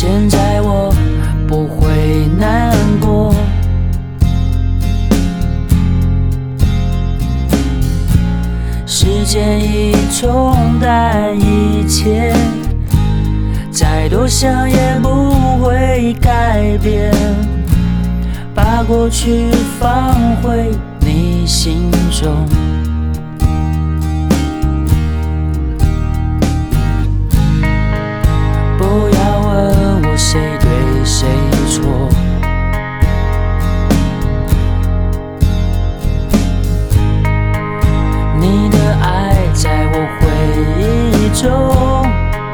现在我不会难过。时间已冲淡一切，再多想也不会改变，把过去放回你心中。不要问我谁对谁错，你的爱在我回忆中，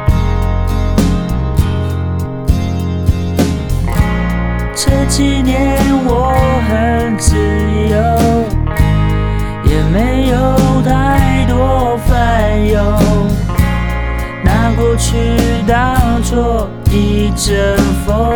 这几年我很自由，也没有太多烦忧，拿过去当作一阵风。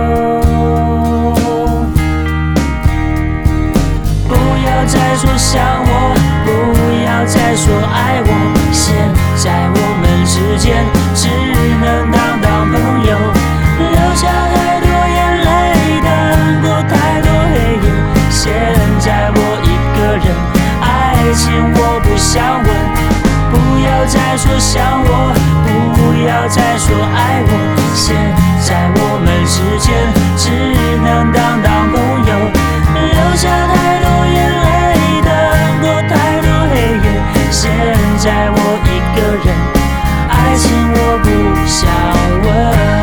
不要再说想我，不要再说爱我，现在我们之间只能当朋友。留下太多眼泪，等过太多黑夜，现在我一个人，爱情我不想问。不要再说想我，不要再说爱我，现在我们之间只能当朋友。留下太多眼泪，等过太多黑夜，现在我一个人，爱情我不想问。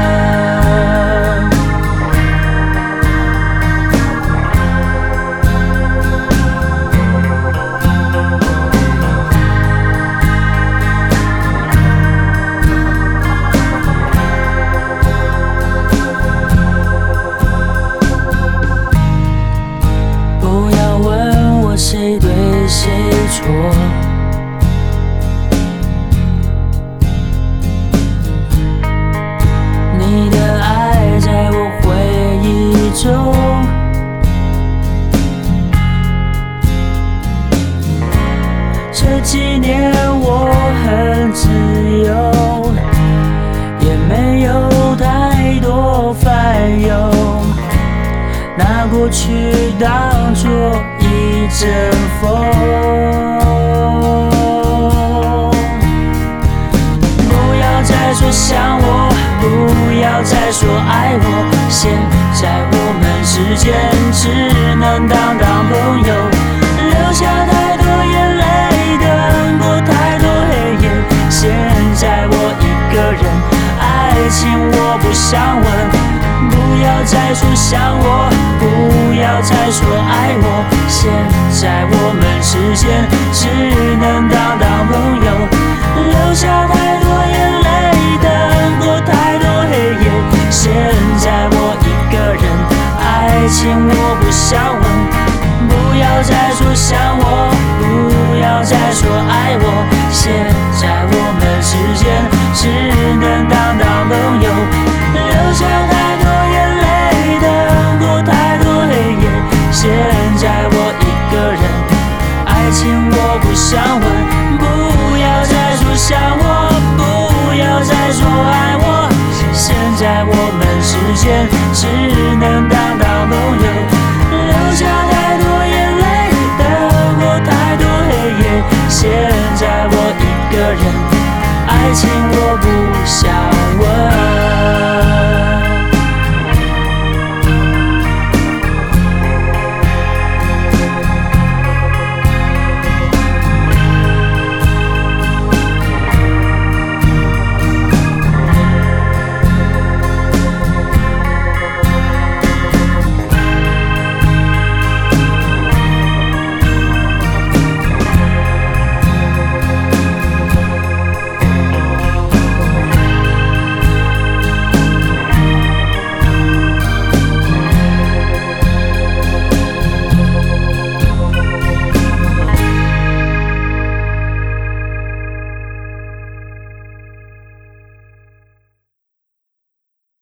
谁对谁错？你的爱在我回忆中，这几年我很自由，也没有太多烦忧，拿过去当作一阵风。不要再说想我，不要再说爱我，现在我们之间只能当朋友。留下太多眼泪，等过太多黑夜，现在我一个人，爱情我不想问。不要再说想我，不要再说爱我，现在我们之间只能当朋友。留下太多眼泪，等过太多黑夜，现在我一个人，爱情我不想问。不要再说想我，不要再说爱我，现在我们之间只能当朋友。留下太多眼泪，等过太多黑夜，现在我一个人，爱情我不想问。不要再说想我，不要再说爱我，现在我们之间只能当朋友。留下太多眼泪，等过太多黑夜，现在我一个人，爱情我不想